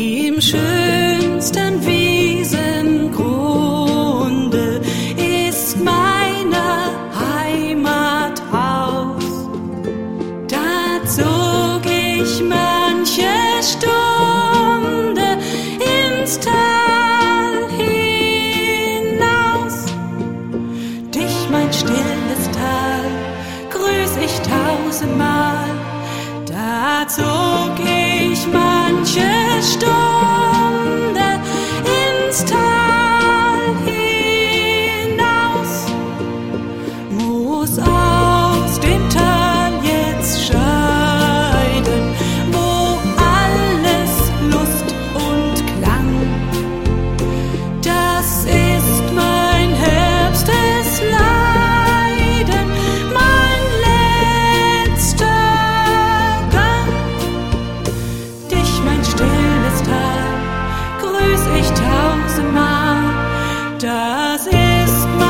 Im schönsten Wiesengrunde ist meine Heimat aus. Da zog ich manche Stunde ins Tal hinaus. Dich, mein stilles Tal, grüß ich tausendmal. Da zog ich manche Stunde ins Tal hinaus. Muss aus dem Tal jetzt scheiden, wo alles Lust und Klang. Das ist mein Herbstes Leiden, mein letzter Gang. Dich, mein stilles Tal, grüß ich tausendmal. Das ist